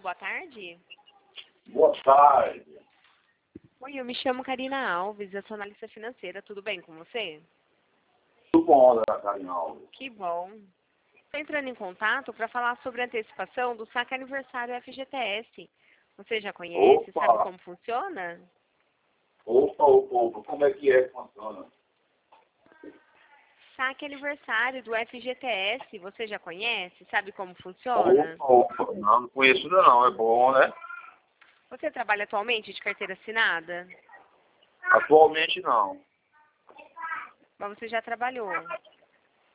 boa tarde. Boa tarde. Oi, eu me chamo Karina Alves, eu sou analista financeira, tudo bem com você? Tudo bom, dona Karina Alves? Que bom. Estou entrando em contato para falar sobre a antecipação do saque aniversário FGTS. Você já conhece, Opa! sabe como funciona? Opa, como é que funciona? Saque aniversário do FGTS, você já conhece, sabe como funciona? Opa, não conheço ainda não, é bom, né? Você trabalha atualmente de carteira assinada? Atualmente não. Mas você já trabalhou.